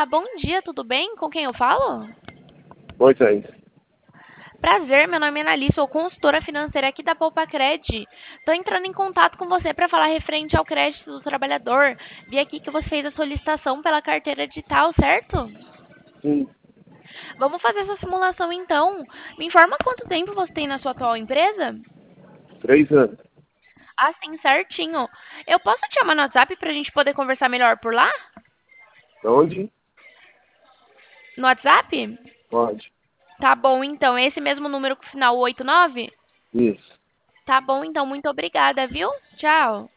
Bom dia, tudo bem? Com quem eu falo? Moisés. Prazer, meu nome é Annalise, sou consultora financeira aqui da Poupa Cred. Estou entrando em contato com você para falar referente ao crédito do trabalhador. Vi aqui que você fez a solicitação pela carteira digital, certo? Sim, Vamos fazer essa simulação então. Me informa quanto tempo você tem na sua atual empresa? 3 anos. Ah, sim, certinho. Eu posso te chamar no WhatsApp para a gente poder conversar melhor por lá? Onde? No WhatsApp? Pode. Tá bom, então. É esse mesmo número com o final 89? Isso. Tá bom, então. Muito obrigada, viu? Tchau.